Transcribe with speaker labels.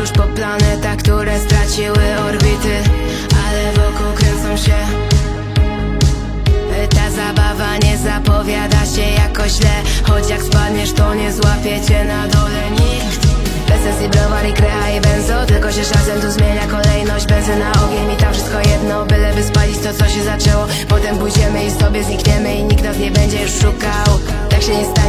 Speaker 1: tuż po planetach, które straciły orbity, ale wokół kręcą się. Ta zabawa nie zapowiada się jakoś źle, choć jak spadniesz, to nie złapie cię na dole nikt. Bez sensji browar i krea i benzo, tylko się czasem tu zmienia kolejność. Benzyna, ogień, mi tam wszystko jedno, byleby spalić to, co się zaczęło. Potem pójdziemy i sobie znikniemy i nikt nas nie będzie już szukał. Tak się nie stanie.